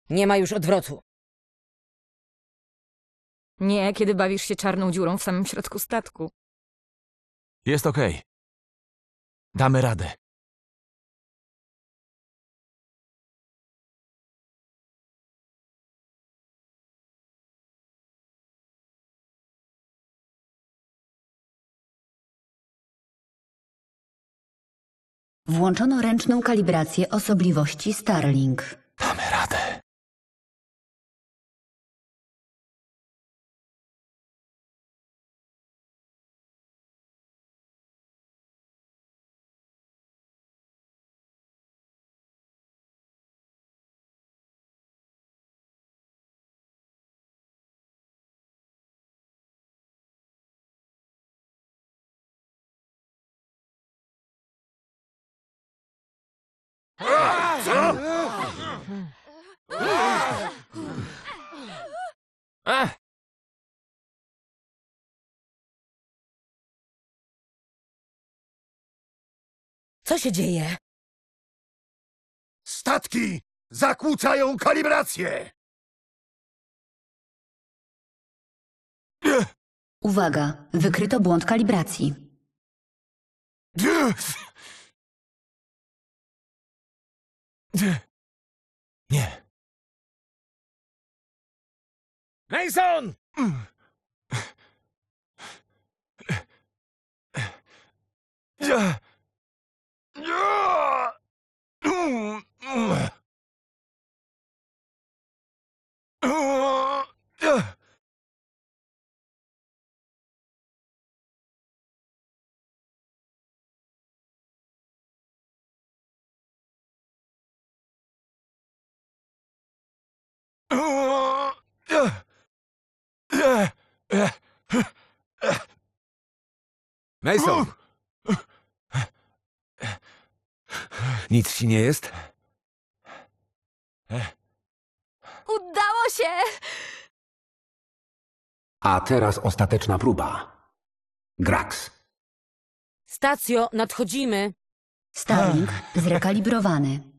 Nie ma już odwrotu. Nie, kiedy bawisz się czarną dziurą w samym środku statku. Jest okej. Damy radę. Włączono ręczną kalibrację osobliwości Starlink. Damy radę. Ech! Co się dzieje? Statki zakłócają kalibrację! Uwaga, wykryto błąd kalibracji. Nie. Mason! Mason! Nic ci nie jest? Udało się! A teraz ostateczna próba. Grax. Stacjo, nadchodzimy. Starlink zrekalibrowany.